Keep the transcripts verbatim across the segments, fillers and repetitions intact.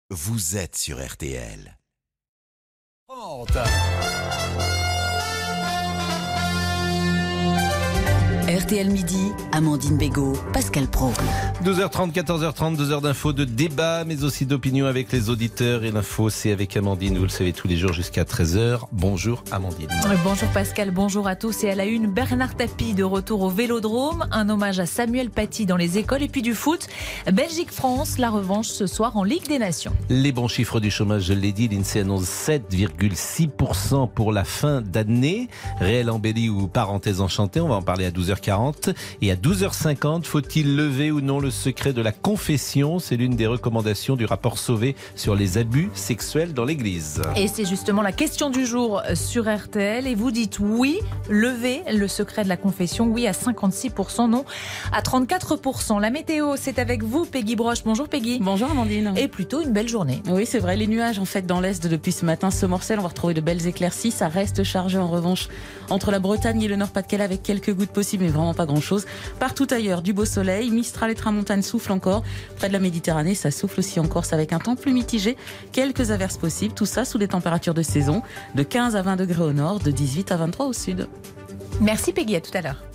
Vous êtes sur R T L. R T L Midi, Amandine Bégaud, Pascal Praud. douze heures trente, quatorze heures trente, deux heures d'infos, de débat, mais aussi d'opinion avec les auditeurs. Et l'info, c'est avec Amandine, vous le savez, tous les jours jusqu'à treize heures. Bonjour Amandine. Bonjour Pascal, bonjour à tous. Et à la une, Bernard Tapie de retour au Vélodrome. Un hommage à Samuel Paty dans les écoles. Et puis du foot, Belgique-France, la revanche ce soir en Ligue des Nations. Les bons chiffres du chômage, je l'ai dit, l'INSEE annonce sept virgule six pour cent pour la fin d'année. Réelle embellie ou parenthèse enchantée, on va en parler à douze heures quarante. Et à douze heures cinquante, faut-il lever ou non le secret de la confession? C'est l'une des recommandations du rapport Sauvé sur les abus sexuels dans l'Église. Et c'est justement la question du jour sur R T L. Et vous dites oui, lever le secret de la confession. Oui à cinquante-six pour cent, non à trente-quatre pour cent. La météo, c'est avec vous, Peggy Broche. Bonjour Peggy. Bonjour Amandine. Et plutôt une belle journée. Oui, c'est vrai. Les nuages, en fait, dans l'Est depuis ce matin se morcellent. On va retrouver de belles éclaircies. Ça reste chargé en revanche entre la Bretagne et le Nord-Pas-de-Calais avec quelques gouttes possibles, mais vraiment pas grand-chose. Partout ailleurs, du beau soleil. Mistral et tramontane soufflent encore. Près de la Méditerranée, ça souffle aussi en Corse avec un temps plus mitigé. Quelques averses possibles. Tout ça sous des températures de saison. De quinze à vingt degrés au nord, de dix-huit à vingt-trois au sud. Merci Peggy, à tout à l'heure.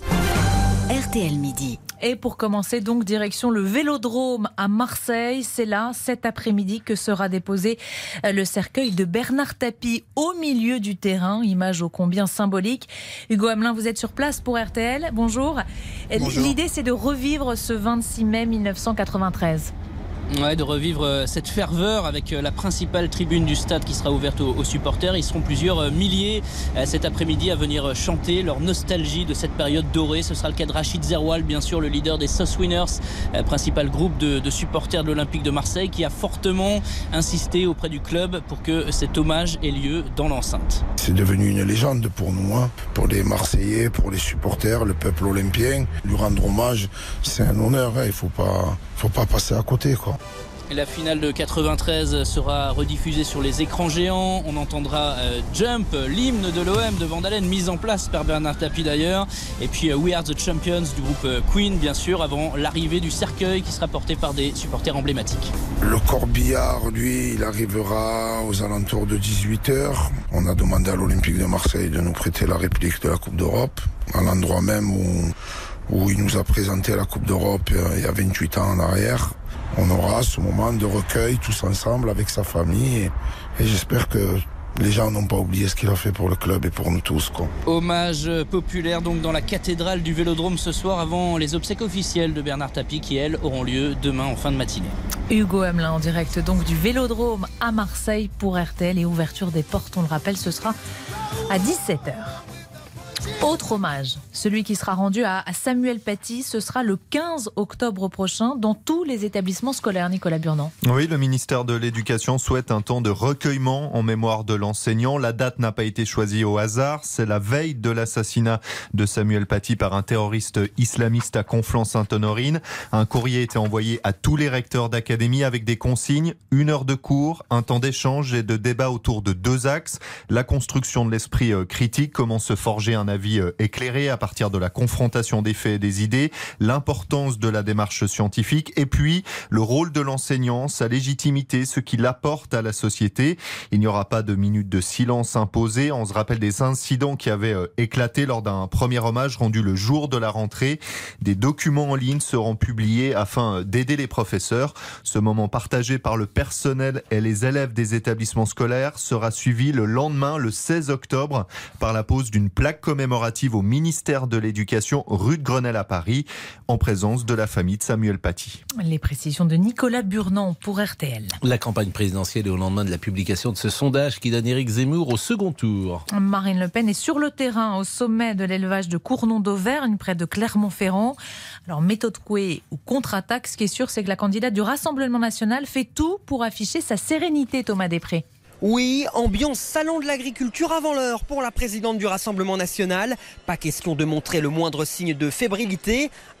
R T L Midi. Et pour commencer, donc, direction le Vélodrome à Marseille. C'est là, cet après-midi, que sera déposé le cercueil de Bernard Tapie au milieu du terrain. Image ô combien symbolique. Hugo Hamelin, vous êtes sur place pour R T L. Bonjour. Bonjour. L'idée, c'est de revivre ce vingt-six mai mille neuf cent quatre-vingt-treize. Ouais, de revivre cette ferveur avec la principale tribune du stade qui sera ouverte aux, aux supporters. Ils seront plusieurs milliers cet après-midi à venir chanter leur nostalgie de cette période dorée. Ce sera le cas de Rachid Zeroual, bien sûr, le leader des Sauce Winners, principal groupe de, de supporters de l'Olympique de Marseille, qui a fortement insisté auprès du club pour que cet hommage ait lieu dans l'enceinte. C'est devenu une légende pour nous, hein, pour les Marseillais, pour les supporters, le peuple olympien. Lui rendre hommage, c'est un honneur, hein. Il ne faut pas, faut pas passer à côté, quoi. Et la finale de quatre-vingt-treize sera rediffusée sur les écrans géants. On entendra euh, Jump, l'hymne de l'O M de Van Halen, mise en place par Bernard Tapie d'ailleurs. Et puis euh, We Are the Champions du groupe euh, Queen, bien sûr, avant l'arrivée du cercueil qui sera porté par des supporters emblématiques. Le corbillard, lui, il arrivera aux alentours de dix-huit heures. On a demandé à l'Olympique de Marseille de nous prêter la réplique de la Coupe d'Europe, à l'endroit même où, où il nous a présenté la Coupe d'Europe euh, il y a vingt-huit ans en arrière. On aura ce moment de recueil tous ensemble avec sa famille et, et j'espère que les gens n'ont pas oublié ce qu'il a fait pour le club et pour nous tous, quoi. Hommage populaire donc dans la cathédrale du Vélodrome ce soir avant les obsèques officielles de Bernard Tapie qui, elles, auront lieu demain en fin de matinée. Hugo Hamelin en direct donc du Vélodrome à Marseille pour R T L et ouverture des portes, on le rappelle, ce sera à dix-sept heures. Autre hommage, celui qui sera rendu à Samuel Paty, ce sera le quinze octobre prochain dans tous les établissements scolaires. Nicolas Burnand. Oui, le ministère de l'Éducation souhaite un temps de recueillement en mémoire de l'enseignant. La date n'a pas été choisie au hasard. C'est la veille de l'assassinat de Samuel Paty par un terroriste islamiste à Conflans-Sainte-Honorine. Un courrier a été envoyé à tous les recteurs d'académie avec des consignes, une heure de cours, un temps d'échange et de débat autour de deux axes. La construction de l'esprit critique, comment se forger un avis éclairé à partir de la confrontation des faits et des idées, l'importance de la démarche scientifique et puis le rôle de l'enseignant, sa légitimité, ce qu'il apporte à la société. Il n'y aura pas de minute de silence imposée. On se rappelle des incidents qui avaient éclaté lors d'un premier hommage rendu le jour de la rentrée. Des documents en ligne seront publiés afin d'aider les professeurs. Ce moment partagé par le personnel et les élèves des établissements scolaires sera suivi le lendemain, le seize octobre, par la pose d'une plaque commémorative au ministère de l'Éducation rue de Grenelle à Paris, en présence de la famille de Samuel Paty. Les précisions de Nicolas Burnand pour R T L. La campagne présidentielle est au lendemain de la publication de ce sondage qui donne Éric Zemmour au second tour. Marine Le Pen est sur le terrain au sommet de l'élevage de Cournon d'Auvergne, près de Clermont-Ferrand. Alors méthode couée ou contre-attaque, ce qui est sûr, c'est que la candidate du Rassemblement national fait tout pour afficher sa sérénité, Thomas Després. Oui, ambiance salon de l'agriculture avant l'heure pour la présidente du Rassemblement national. Pas question de montrer le moindre signe de fébrilité.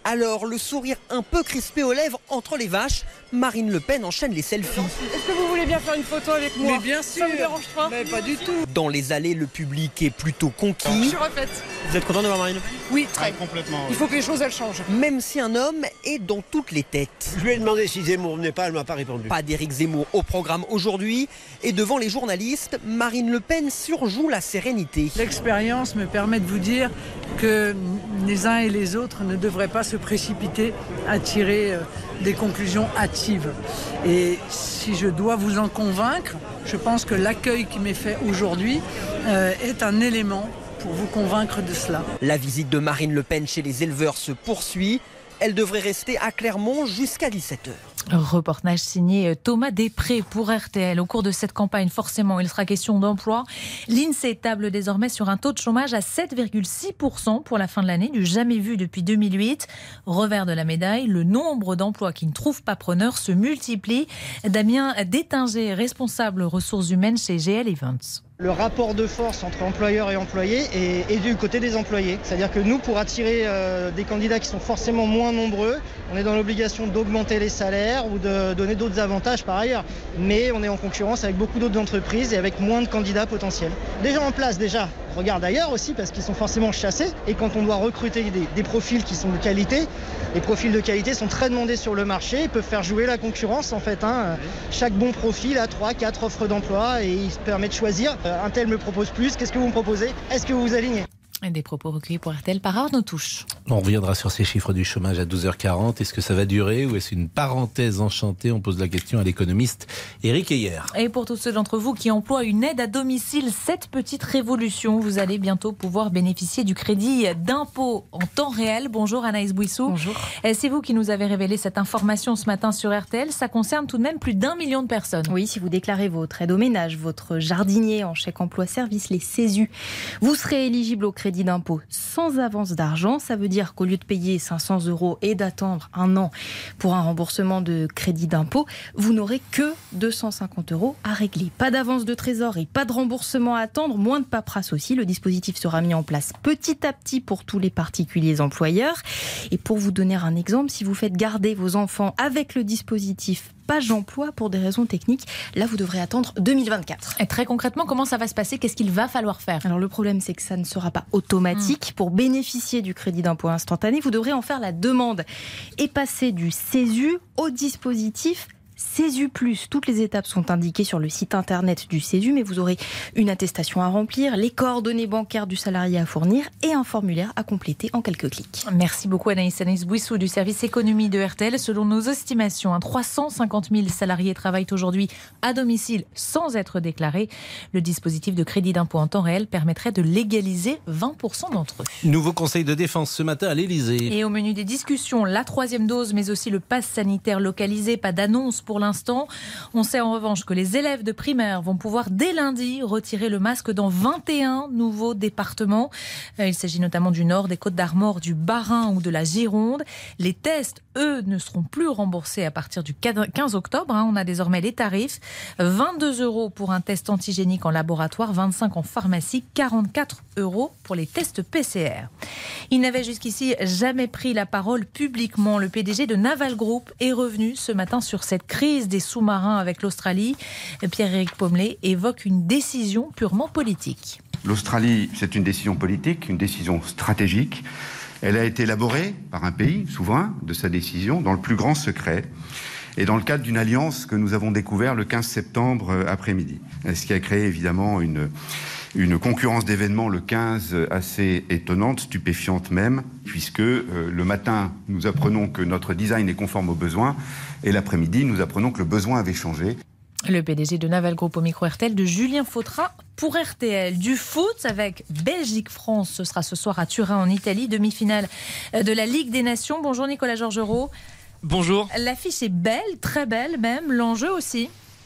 Alors, le sourire un peu crispé aux lèvres entre les vaches, Marine Le Pen enchaîne les selfies. Est-ce que vous voulez bien faire une photo avec moi? Mais bien sûr. Ça vous dérange pas? Mais pas du tout. Dans les allées, le public est plutôt Je conquis. suis refaite. Vous êtes content de voir Marine Le Pen? Oui, très. Ouais, complètement. Il faut que les choses elles changent. Même si un homme est dans toutes les têtes. Je lui ai demandé si Zemmour venait pas, elle m'a pas répondu. Pas d'Éric Zemmour au programme aujourd'hui. Et devant les journalistes, Marine Le Pen surjoue la sérénité. L'expérience me permet de vous dire que les uns et les autres ne devraient pas se précipiter à tirer des conclusions hâtives. Et si je dois vous en convaincre, je pense que l'accueil qui m'est fait aujourd'hui euh, est un élément pour vous convaincre de cela. La visite de Marine Le Pen chez les éleveurs se poursuit. Elle devrait rester à Clermont jusqu'à dix-sept heures. Reportage signé Thomas Després pour R T L. Au cours de cette campagne, forcément, il sera question d'emploi. L'INSEE table désormais sur un taux de chômage à sept virgule six pour cent pour la fin de l'année, du jamais vu depuis deux mille huit. Revers de la médaille, le nombre d'emplois qui ne trouvent pas preneur se multiplie. Damien Détinger, responsable ressources humaines chez G L Events. Le rapport de force entre employeurs et employés est, est du côté des employés. C'est-à-dire que nous, pour attirer euh, des candidats qui sont forcément moins nombreux, on est dans l'obligation d'augmenter les salaires ou de donner d'autres avantages par ailleurs. Mais on est en concurrence avec beaucoup d'autres entreprises et avec moins de candidats potentiels. Déjà en place, déjà, regarde ailleurs aussi parce qu'ils sont forcément chassés. Et quand on doit recruter des, des profils qui sont de qualité, les profils de qualité sont très demandés sur le marché. Ils peuvent faire jouer la concurrence en fait. Hein. Chaque bon profil a trois quatre offres d'emploi et il se permet de choisir. Un tel me propose plus, qu'est-ce que vous me proposez? Est-ce que vous vous alignez? Et des propos recueillis pour R T L par Arnaud Touche. On reviendra sur ces chiffres du chômage à douze heures quarante. Est-ce que ça va durer ou est-ce une parenthèse enchantée? On pose la question à l'économiste Éric Heyer. Et pour tous ceux d'entre vous qui emploient une aide à domicile, cette petite révolution, vous allez bientôt pouvoir bénéficier du crédit d'impôt en temps réel. Bonjour Anaïs Bouissou. Bonjour. C'est vous qui nous avez révélé cette information ce matin sur R T L. Ça concerne tout de même plus d'un million de personnes. Oui, si vous déclarez votre aide au ménage, votre jardinier en chèque emploi service, les CESU, vous serez éligible au crédit d'impôt sans avance d'argent. Ça veut dire qu'au lieu de payer cinq cents euros et d'attendre un an pour un remboursement de crédit d'impôt, vous n'aurez que deux cent cinquante euros à régler. Pas d'avance de trésorerie, pas de remboursement à attendre, moins de paperasse aussi. Le dispositif sera mis en place petit à petit pour tous les particuliers employeurs. Et pour vous donner un exemple, si vous faites garder vos enfants avec le dispositif page emploi pour des raisons techniques, là vous devrez attendre deux mille vingt-quatre. Et très concrètement, comment ça va se passer? Qu'est-ce qu'il va falloir faire? Alors le problème, c'est que ça ne sera pas automatique. Mmh. Pour bénéficier du crédit d'impôt instantané, vous devrez en faire la demande et passer du CESU au dispositif CESU plus. Toutes les étapes sont indiquées sur le site internet du CESU, mais vous aurez une attestation à remplir, les coordonnées bancaires du salarié à fournir et un formulaire à compléter en quelques clics. Merci beaucoup Anaïs. Anaïs Bouissou du service économie de R T L. Selon nos estimations, trois cent cinquante mille salariés travaillent aujourd'hui à domicile sans être déclarés. Le dispositif de crédit d'impôt en temps réel permettrait de légaliser vingt pour cent d'entre eux. Nouveau conseil de défense ce matin à l'Élysée. Et au menu des discussions, la troisième dose, mais aussi le pass sanitaire localisé. Pas d'annonce pour l'instant. On sait en revanche que les élèves de primaire vont pouvoir dès lundi retirer le masque dans vingt et un nouveaux départements. Il s'agit notamment du Nord, des Côtes-d'Armor, du Bas-Rhin ou de la Gironde. Les tests, eux, ne seront plus remboursés à partir du quinze octobre. On a désormais les tarifs. vingt-deux euros pour un test antigénique en laboratoire, vingt-cinq en pharmacie, quarante-quatre euros pour les tests P C R. Il n'avait jusqu'ici jamais pris la parole publiquement. Le P D G de Naval Group est revenu ce matin sur cette crise des sous-marins avec l'Australie. Pierre-Éric Pommelet évoque une décision purement politique. L'Australie, c'est une décision politique, une décision stratégique. Elle a été élaborée par un pays souverain de sa décision dans le plus grand secret et dans le cadre d'une alliance que nous avons découvert le quinze septembre après-midi. Ce qui a créé évidemment une, une concurrence d'événements le quinze assez étonnante, stupéfiante même, puisque euh, le matin, nous apprenons que notre design est conforme aux besoins et l'après-midi, nous apprenons que le besoin avait changé. Le P D G de Naval Group au micro R T L de Julien Fautra pour R T L. Du foot avec Belgique-France, ce sera ce soir à Turin en Italie, demi-finale de la Ligue des Nations. Bonjour Nicolas Georgerot. Bonjour. L'affiche est belle, très belle même, l'enjeu aussi.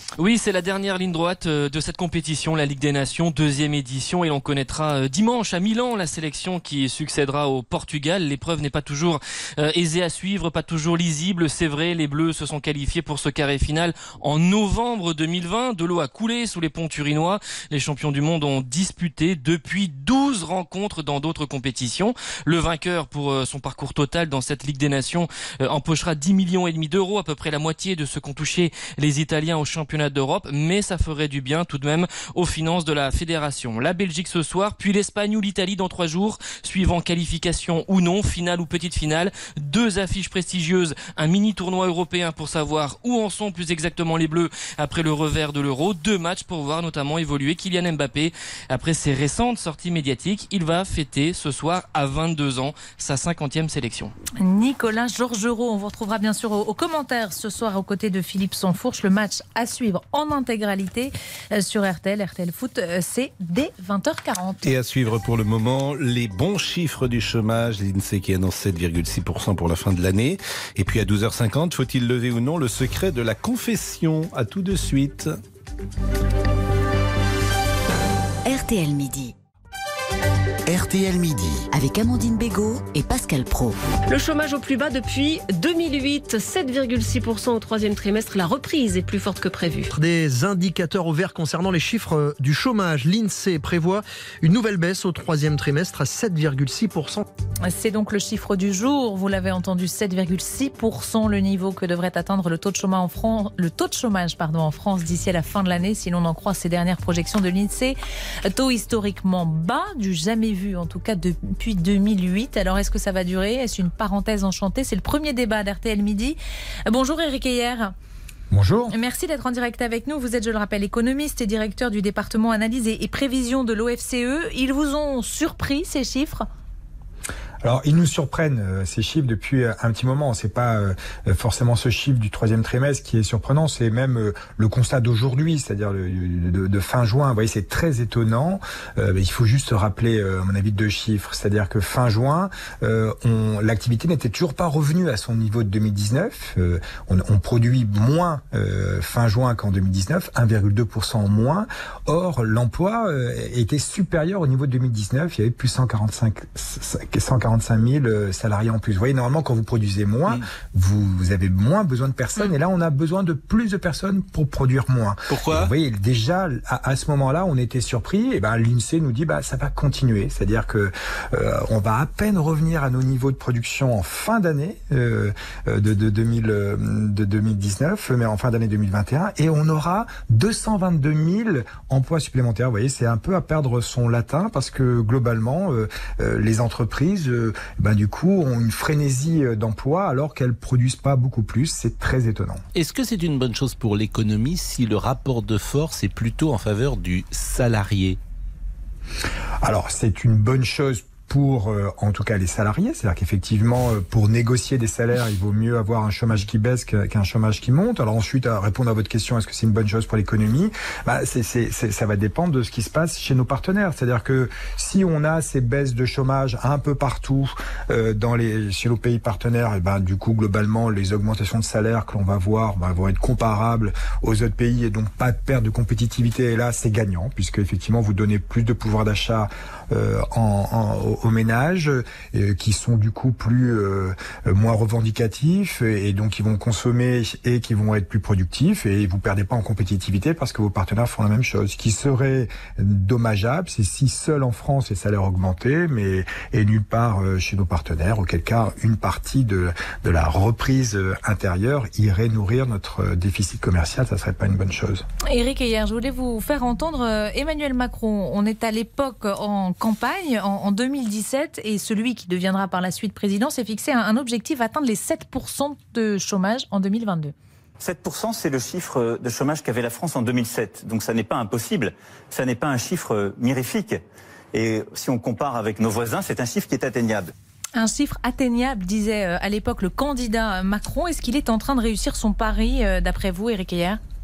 Oui, c'est la dernière ligne droite de cette compétition, la Ligue des Nations, deuxième édition, et l'on connaîtra dimanche à Milan la sélection qui succédera au Portugal. L'épreuve n'est pas toujours euh, aisée à suivre, pas toujours lisible, c'est vrai. Les Bleus se sont qualifiés pour ce carré final en novembre deux mille vingt. De l'eau a coulé sous les ponts turinois. Les champions du monde ont disputé depuis douze rencontres dans d'autres compétitions. Le vainqueur pour euh, son parcours total dans cette Ligue des Nations euh, empochera dix millions et demi d'euros, à peu près la moitié de ce qu'ont touché les Italiens au championnat d'Europe, mais ça ferait du bien tout de même aux finances de la fédération. La Belgique ce soir, puis l'Espagne ou l'Italie dans trois jours, suivant qualification ou non, finale ou petite finale. Deux affiches prestigieuses, un mini tournoi européen pour savoir où en sont plus exactement les Bleus après le revers de l'Euro. Deux matchs pour voir notamment évoluer Kylian Mbappé. Après ses récentes sorties médiatiques, il va fêter ce soir à vingt-deux ans sa cinquantième sélection. Nicolas Georgerot, on vous retrouvera bien sûr aux, aux commentaires ce soir aux côtés de Philippe Sansfourche. Le match à suivre en intégralité sur R T L. R T L Foot, c'est dès vingt heures quarante. Et à suivre pour le moment, les bons chiffres du chômage. L'INSEE qui annonce sept virgule six pour cent pour la fin de l'année. Et puis à douze heures cinquante, faut-il lever ou non le secret de la confession? À tout de suite. R T L Midi. R T L Midi. Avec Amandine Bégaud et Pascal Praud. Le chômage au plus bas depuis deux mille huit, sept virgule six pour cent au troisième trimestre. La reprise est plus forte que prévu. Des indicateurs au vert concernant les chiffres du chômage. L'INSEE prévoit une nouvelle baisse au troisième trimestre à sept virgule six pour cent. C'est donc le chiffre du jour. Vous l'avez entendu, sept virgule six pour cent, le niveau que devrait atteindre le taux de chômage en France, le taux de chômage, pardon, en France d'ici à la fin de l'année, si l'on en croit ces dernières projections de l'INSEE. Taux historiquement bas, du jamais vu en tout cas depuis deux mille huit. Alors est-ce que ça va durer? Est-ce une parenthèse enchantée? C'est le premier débat d'R T L Midi. Bonjour Éric Heyer. Bonjour. Merci d'être en direct avec nous. Vous êtes, je le rappelle, économiste et directeur du département analyse et prévision de l'O F C E. Ils vous ont surpris ces chiffres? Alors, ils nous surprennent, euh, ces chiffres, depuis euh, un petit moment. C'est pas euh, forcément ce chiffre du troisième trimestre qui est surprenant, c'est même euh, le constat d'aujourd'hui, c'est-à-dire le, de, de fin juin. Vous voyez, c'est très étonnant. Euh, il faut juste rappeler, euh, à mon avis, deux chiffres. C'est-à-dire que fin juin, euh, on, l'activité n'était toujours pas revenue à son niveau de deux mille dix-neuf. Euh, on, on produit moins euh, fin juin qu'en deux mille dix-neuf, un virgule deux pour cent en moins. Or, l'emploi euh, était supérieur au niveau de deux mille dix-neuf. Il y avait plus cent quarante-cinq mille salariés en plus. Vous voyez, normalement, quand vous produisez moins, mmh. vous, vous avez moins besoin de personnes. Mmh. Et là, on a besoin de plus de personnes pour produire moins. Pourquoi? Vous voyez, déjà, à, à ce moment-là, on était surpris. Et ben, l'INSEE nous dit, bah, ça va continuer. C'est-à-dire que euh, on va à peine revenir à nos niveaux de production en fin d'année euh, de, de, deux mille, de deux mille dix-neuf, mais en fin d'année deux mille vingt et un. Et on aura deux cent vingt-deux mille emplois supplémentaires. Vous voyez, c'est un peu à perdre son latin parce que globalement, euh, euh, les entreprises Euh, ben du coup, ont une frénésie d'emploi alors qu'elles produisent pas beaucoup plus. C'est très étonnant. Est-ce que c'est une bonne chose pour l'économie si le rapport de force est plutôt en faveur du salarié? Alors, c'est une bonne chose pour, euh, en tout cas, les salariés. C'est-à-dire qu'effectivement, euh, pour négocier des salaires, il vaut mieux avoir un chômage qui baisse qu'un chômage qui monte. Alors ensuite, à répondre à votre question, est-ce que c'est une bonne chose pour l'économie? Bah, c'est, c'est, c'est, ça va dépendre de ce qui se passe chez nos partenaires. C'est-à-dire que si on a ces baisses de chômage un peu partout euh, dans les, chez nos pays partenaires, et ben, du coup, globalement, les augmentations de salaire que l'on va voir bah, vont être comparables aux autres pays et donc pas de perte de compétitivité. Et là, c'est gagnant puisque effectivement, vous donnez plus de pouvoir d'achat euh, en, en aux ménages euh, qui sont du coup plus euh, moins revendicatifs et, et donc qui vont consommer et qui vont être plus productifs et vous perdez pas en compétitivité parce que vos partenaires font la même chose. Ce qui serait dommageable, c'est si seul en France les salaires augmentaient mais et nulle part euh, chez nos partenaires, auquel cas une partie de, de la reprise intérieure irait nourrir notre déficit commercial, ça serait pas une bonne chose. Éric Heyer, je voulais vous faire entendre Emmanuel Macron. On est à l'époque en campagne en, en deux mille dix-sept et celui qui deviendra par la suite président s'est fixé un, un objectif atteindre les sept pour cent de chômage en deux mille vingt-deux. sept pour cent, c'est le chiffre de chômage qu'avait la France en deux mille sept. Donc ça n'est pas impossible, ça n'est pas un chiffre mirifique. Et si on compare avec nos voisins, c'est un chiffre qui est atteignable. Un chiffre atteignable, disait à l'époque le candidat Macron. Est-ce qu'il est en train de réussir son pari, d'après vous, Éric Heyer ?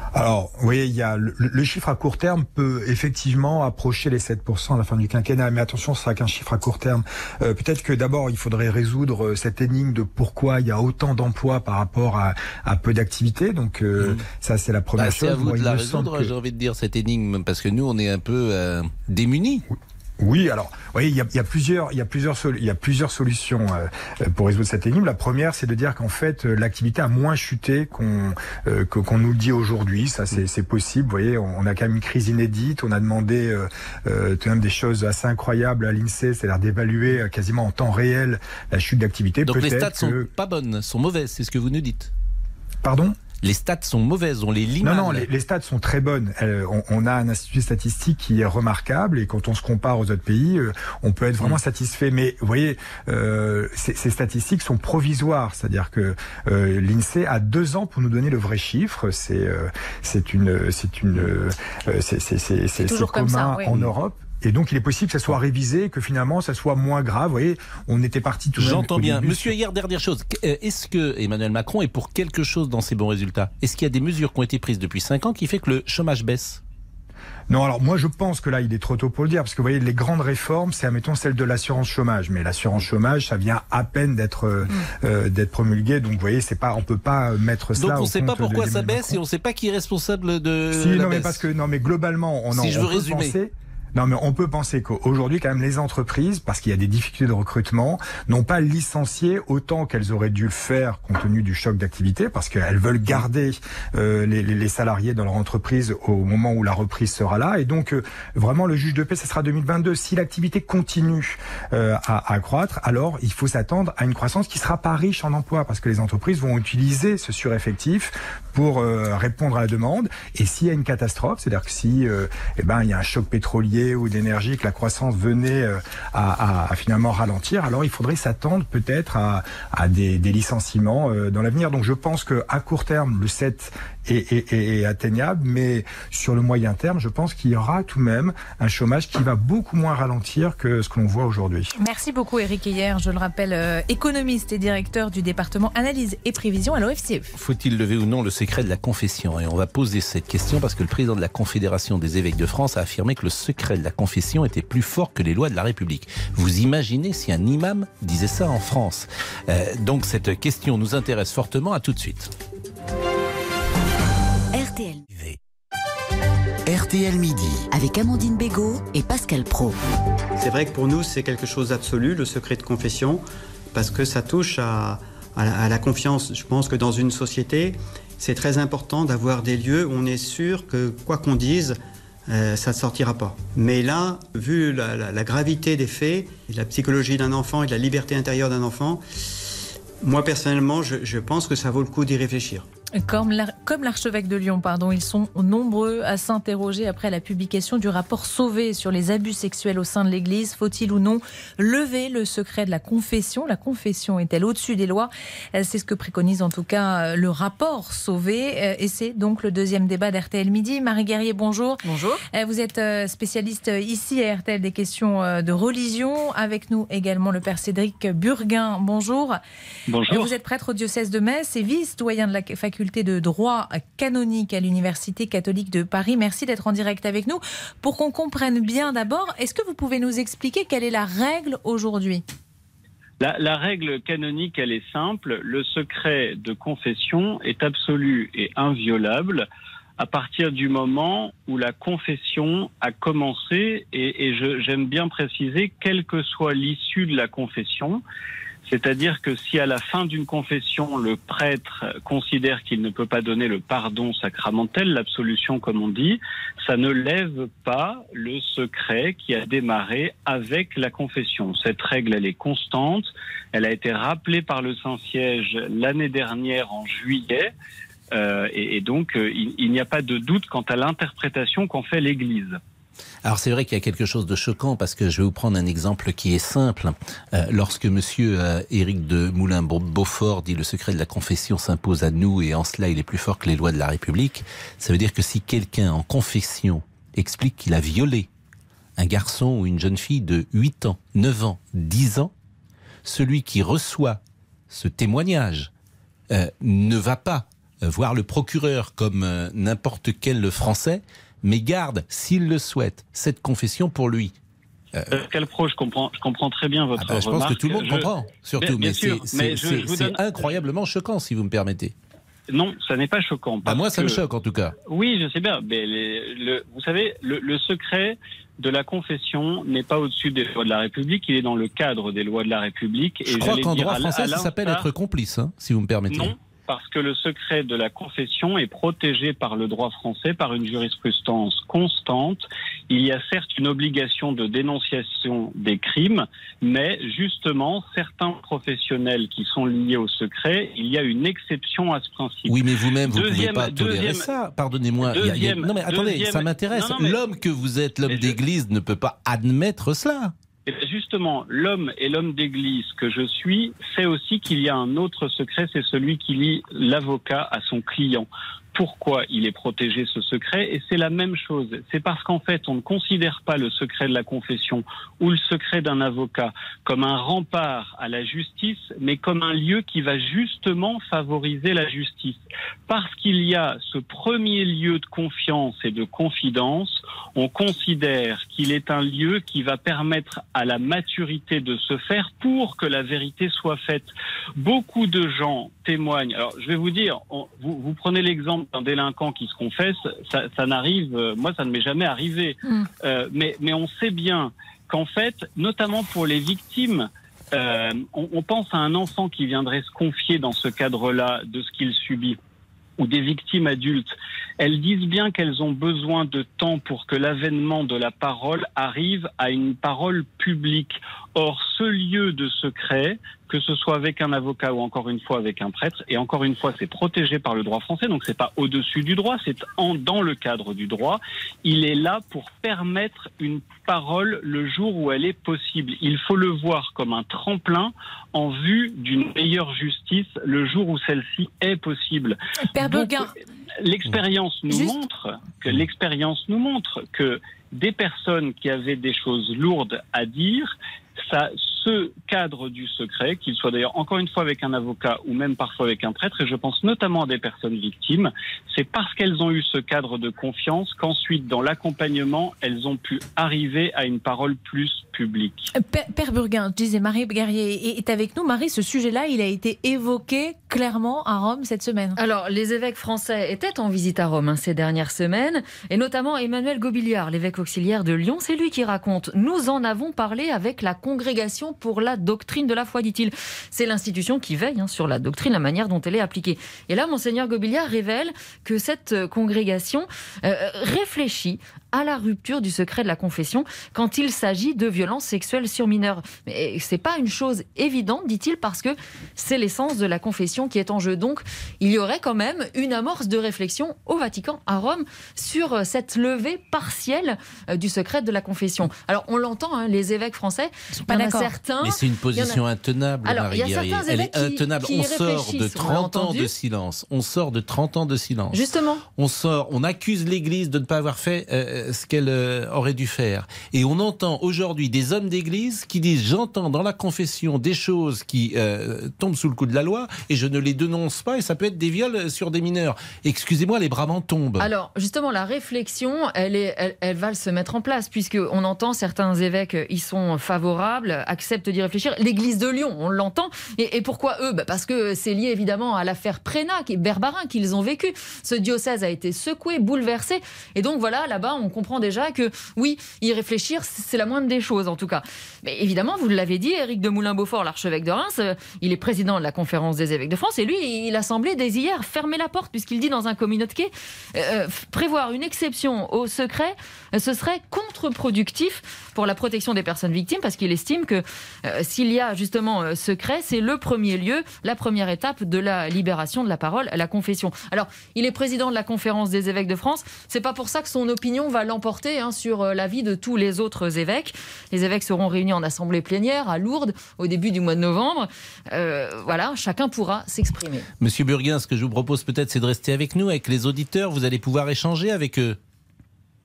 Alors, vous voyez, il y a le, le chiffre à court terme peut effectivement approcher les sept pour cent à la fin du quinquennat, mais attention, ce sera qu'un chiffre à court terme. Euh, peut-être que d'abord, il faudrait résoudre cette énigme de pourquoi il y a autant d'emplois par rapport à, à peu d'activités. Donc, euh, mmh. ça, c'est la première bah, chose. C'est à vous Moi, de la résoudre, que... j'ai envie de dire, cette énigme, parce que nous, on est un peu euh, démunis. Oui. Oui, alors, vous voyez, il y a, il y a plusieurs, il y a plusieurs, il y a plusieurs solutions euh, pour résoudre cette énigme. La première, c'est de dire qu'en fait, l'activité a moins chuté qu'on euh, qu'on nous le dit aujourd'hui. Ça, c'est, c'est possible. Vous voyez, on a quand même une crise inédite. On a demandé euh, euh, tout de même des choses assez incroyables à l'INSEE, c'est-à-dire d'évaluer quasiment en temps réel la chute d'activité. Donc Peut-être les stats que... sont pas bonnes, sont mauvaises. C'est ce que vous nous dites. Pardon ? Les stats sont mauvaises, on les lit mal. Non, non, les, les stats sont très bonnes. Euh, on, on a un institut statistique qui est remarquable et quand on se compare aux autres pays, euh, on peut être vraiment mmh. satisfait. Mais vous voyez, euh, ces, ces statistiques sont provisoires, c'est-à-dire que euh, l'INSEE a deux ans pour nous donner le vrai chiffre. C'est, euh, c'est une, c'est une, euh, c'est, c'est, c'est, c'est, c'est commun ça, oui. en Europe. Et donc, il est possible que ça soit révisé, que finalement, ça soit moins grave. Vous voyez, on était parti tout de même. J'entends bien. Monsieur Hier, dernière chose. Est-ce que Emmanuel Macron est pour quelque chose dans ces bons résultats ? Est-ce qu'il y a des mesures qui ont été prises depuis cinq ans qui fait que le chômage baisse ? Non, alors moi je pense que là il est trop tôt pour le dire, parce que vous voyez les grandes réformes, c'est admettons celle de l'assurance chômage, mais l'assurance chômage ça vient à peine d'être mmh. euh, d'être promulgué, donc vous voyez c'est pas, on peut pas mettre cela. Donc on ne sait pas pourquoi ça baisse Macron. Et on ne sait pas qui est responsable de. Si la non baisse. mais parce que non mais globalement on en si je on veux peut résumer. penser. Non, mais on peut penser qu'aujourd'hui, quand même, les entreprises, parce qu'il y a des difficultés de recrutement, n'ont pas licencié autant qu'elles auraient dû le faire compte tenu du choc d'activité, parce qu'elles veulent garder euh, les, les salariés dans leur entreprise au moment où la reprise sera là. Et donc, euh, vraiment, le juge de paix, ce sera deux mille vingt-deux. Si l'activité continue euh, à, à croître, alors il faut s'attendre à une croissance qui sera pas riche en emploi, parce que les entreprises vont utiliser ce sureffectif pour euh, répondre à la demande. Et s'il y a une catastrophe, c'est-à-dire que si euh, eh ben, il y a un choc pétrolier ou d'énergie, que la croissance venait à, à, à finalement ralentir, alors il faudrait s'attendre peut-être à, à des, des licenciements euh, dans l'avenir. Donc je pense qu'à court terme, le sept est, est, est, est atteignable, mais sur le moyen terme, je pense qu'il y aura tout de même un chômage qui va beaucoup moins ralentir que ce que l'on voit aujourd'hui. Merci beaucoup Éric Heyer, je le rappelle, euh, économiste et directeur du département analyse et prévision à l'O F C E. Faut-il lever ou non le secret de la confession ? Et on va poser cette question parce que le président de la Confédération des évêques de France a affirmé que le secret de la confession était plus fort que les lois de la République. Vous imaginez si un imam disait ça en France ? euh, Donc cette question nous intéresse fortement. À tout de suite. R T L. R T L Midi. Avec Amandine Bégaud et Pascal Praud. C'est vrai que pour nous, c'est quelque chose d'absolu, le secret de confession, parce que ça touche à, à, la, à la confiance. Je pense que dans une société, c'est très important d'avoir des lieux où on est sûr que quoi qu'on dise, Euh, ça ne sortira pas. Mais là, vu la, la, la gravité des faits, et la psychologie d'un enfant et de la liberté intérieure d'un enfant, moi personnellement, je, je pense que ça vaut le coup d'y réfléchir. Comme, l'ar- comme l'archevêque de Lyon, pardon, ils sont nombreux à s'interroger après la publication du rapport Sauvé sur les abus sexuels au sein de l'Église. Faut-il ou non lever le secret de la confession ? La confession est-elle au-dessus des lois ? C'est ce que préconise en tout cas le rapport Sauvé. Et c'est donc le deuxième débat d'R T L Midi. Marie Guerrier, bonjour. Bonjour. Vous êtes spécialiste ici à R T L des questions de religion. Avec nous également le père Cédric Burguin. Bonjour. Bonjour. Vous êtes prêtre au diocèse de Metz et vice-doyen de la faculté de droit canonique à l'Université catholique de Paris. Merci d'être en direct avec nous. Pour qu'on comprenne bien d'abord, est-ce que vous pouvez nous expliquer quelle est la règle aujourd'hui ? La, la règle canonique, elle est simple. Le secret de confession est absolu et inviolable à partir du moment où la confession a commencé, et, et je, j'aime bien préciser, quelle que soit l'issue de la confession. C'est-à-dire que si à la fin d'une confession, le prêtre considère qu'il ne peut pas donner le pardon sacramentel, l'absolution comme on dit, ça ne lève pas le secret qui a démarré avec la confession. Cette règle, elle est constante. Elle a été rappelée par le Saint-Siège l'année dernière en juillet. Euh, et, et donc, euh, il, il n'y a pas de doute quant à l'interprétation qu'en fait l'Église. Alors c'est vrai qu'il y a quelque chose de choquant parce que je vais vous prendre un exemple qui est simple. Euh, lorsque monsieur euh, Éric de Moulin-Beaufort dit le secret de la confession s'impose à nous et en cela il est plus fort que les lois de la République, ça veut dire que si quelqu'un en confession explique qu'il a violé un garçon ou une jeune fille de huit ans, neuf ans, dix ans, celui qui reçoit ce témoignage euh, ne va pas euh, voir le procureur comme euh, n'importe quel Français, mais garde, s'il le souhaite, cette confession pour lui. Euh, Pascal Pro, je comprends, je comprends très bien votre ah ben, je remarque. pense que tout le monde je... comprend, surtout, bien, bien mais sûr, c'est, mais c'est, je, c'est, je vous c'est donne... incroyablement choquant, si vous me permettez. Non, ça n'est pas choquant. Bah moi, ça que... me choque en tout cas. Oui, je sais bien, mais les, le, vous savez, le, le secret de la confession n'est pas au-dessus des lois de la République, il est dans le cadre des lois de la République. Et je crois qu'en droit à, français, à ça s'appelle être complice, hein, si vous me permettez. Non. Parce que le secret de la confession est protégé par le droit français, par une jurisprudence constante. Il y a certes une obligation de dénonciation des crimes, mais justement, certains professionnels qui sont liés au secret, il y a une exception à ce principe. Oui, mais vous-même, vous ne pouvez deuxième, pas tolérer deuxième, ça. Pardonnez-moi. Il y a, il y a... Non, mais attendez, deuxième, ça m'intéresse. Non, non, mais... L'homme que vous êtes, l'homme d'église, je... ne peut pas admettre cela. Et justement, l'homme et l'homme d'église que je suis sait aussi qu'il y a un autre secret, c'est celui qui lie l'avocat à son client. Pourquoi il est protégé, ce secret? Et c'est la même chose. C'est parce qu'en fait, on ne considère pas le secret de la confession ou le secret d'un avocat comme un rempart à la justice, mais comme un lieu qui va justement favoriser la justice. Parce qu'il y a ce premier lieu de confiance et de confidence, on considère qu'il est un lieu qui va permettre à la maturité de se faire pour que la vérité soit faite. Beaucoup de gens témoignent. Alors, je vais vous dire, on, vous, vous prenez l'exemple d'un délinquant qui se confesse, ça, ça n'arrive, euh, moi ça ne m'est jamais arrivé, mmh. euh, mais, mais on sait bien qu'en fait, notamment pour les victimes, euh, on, on pense à un enfant qui viendrait se confier dans ce cadre-là de ce qu'il subit, ou des victimes adultes. Elles disent bien qu'elles ont besoin de temps pour que l'avènement de la parole arrive à une parole publique. Or, ce lieu de secret, que ce soit avec un avocat ou encore une fois avec un prêtre, et encore une fois, c'est protégé par le droit français, donc c'est pas au-dessus du droit, c'est en, dans le cadre du droit. Il est là pour permettre une parole le jour où elle est possible. Il faut le voir comme un tremplin en vue d'une meilleure justice le jour où celle-ci est possible. Père Burguin. L'expérience nous Juste... montre que l'expérience nous montre que des personnes qui avaient des choses lourdes à dire, ça, ce cadre du secret, qu'il soit d'ailleurs encore une fois avec un avocat ou même parfois avec un prêtre, et je pense notamment à des personnes victimes, c'est parce qu'elles ont eu ce cadre de confiance qu'ensuite, dans l'accompagnement, elles ont pu arriver à une parole plus publique. Père, Père Burguin, je disais, Marie Guerrier est avec nous. Marie, ce sujet-là, il a été évoqué clairement à Rome cette semaine. Alors, les évêques français étaient en visite à Rome hein, ces dernières semaines, et notamment Emmanuel Gobiliard, l'évêque auxiliaire de Lyon. C'est lui qui raconte « Nous en avons parlé avec la Congrégation pour la doctrine de la foi », dit-il. C'est l'institution qui veille hein, sur la doctrine, la manière dont elle est appliquée. Et là, Monseigneur Gobiliard révèle que cette congrégation euh, réfléchit à la rupture du secret de la confession quand il s'agit de violences sexuelles sur mineurs. Mais c'est pas une chose évidente, dit-il, parce que c'est l'essence de la confession qui est en jeu. Donc, il y aurait quand même une amorce de réflexion au Vatican, à Rome, sur cette levée partielle du secret de la confession. Alors, on l'entend, hein, les évêques français, pas il y en a d'accord. certains... Mais c'est une position a... intenable, Alors, Marie il y a Guerrier. certains Elle évêques est intenable. qui, qui on sort de trente ans de silence. On sort de trente ans de silence. Justement. On sort, on accuse l'Église de ne pas avoir fait euh, ce qu'elle euh, aurait dû faire. Et on entend aujourd'hui des hommes d'Église qui disent « J'entends dans la confession des choses qui euh, tombent sous le coup de la loi et je ne les dénonce pas et ça peut être des viols sur des mineurs. » Excusez-moi, les bras m'en tombent. Alors, justement, la réflexion, elle, est, elle, elle va se mettre en place puisqu'on entend certains évêques, ils sont favorables, acceptent d'y réfléchir. L'Église de Lyon, on l'entend. Et, et pourquoi eux ? Bah parce que c'est lié évidemment à l'affaire Prénat et Berbarin qu'ils ont vécu. Ce diocèse a été secoué, bouleversé. Et donc voilà, là-bas, on comprend déjà que oui, y réfléchir, c'est la moindre des choses en tout cas. Mais évidemment, vous l'avez dit, Éric de Moulin-Beaufort, l'archevêque de Reims, il est président de la conférence des évêques de France et lui, il a semblé dès hier fermer la porte puisqu'il dit dans un communiqué euh, prévoir une exception au secret, ce serait contre-productif pour la protection des personnes victimes parce qu'il estime que euh, s'il y a justement euh, secret, c'est le premier lieu, la première étape de la libération de la parole, la confession. Alors, il est président de la conférence des évêques de France. C'est pas pour ça que son opinion va l'emporter hein, sur euh, l'avis de tous les autres évêques. Les évêques seront réunis en assemblée plénière à Lourdes au début du mois de novembre. Euh, voilà, chacun pourra s'exprimer. Monsieur Burguin, ce que je vous propose peut-être, c'est de rester avec nous, avec les auditeurs. Vous allez pouvoir échanger avec eux.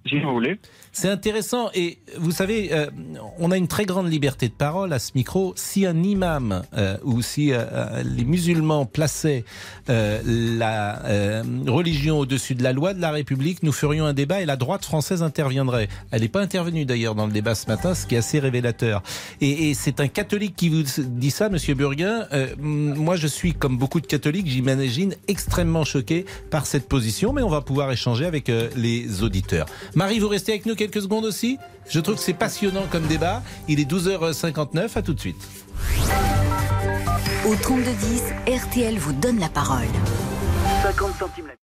Si vous voulez. C'est intéressant et vous savez, euh, on a une très grande liberté de parole à ce micro. Si un imam euh, ou si euh, les musulmans plaçaient euh, la euh, religion au-dessus de la loi de la République, nous ferions un débat et la droite française interviendrait. Elle n'est pas intervenue d'ailleurs dans le débat ce matin, ce qui est assez révélateur. Et, et c'est un catholique qui vous dit ça, Monsieur Burguin. Euh, moi, je suis, comme beaucoup de catholiques, j'imagine, extrêmement choqué par cette position, mais on va pouvoir échanger avec euh, les auditeurs. Marie, vous restez avec nous quelques secondes aussi. Je trouve que c'est passionnant comme débat. Il est douze heures cinquante-neuf, à tout de suite. Au trente-deux dix, R T L vous donne la parole. cinquante centimes.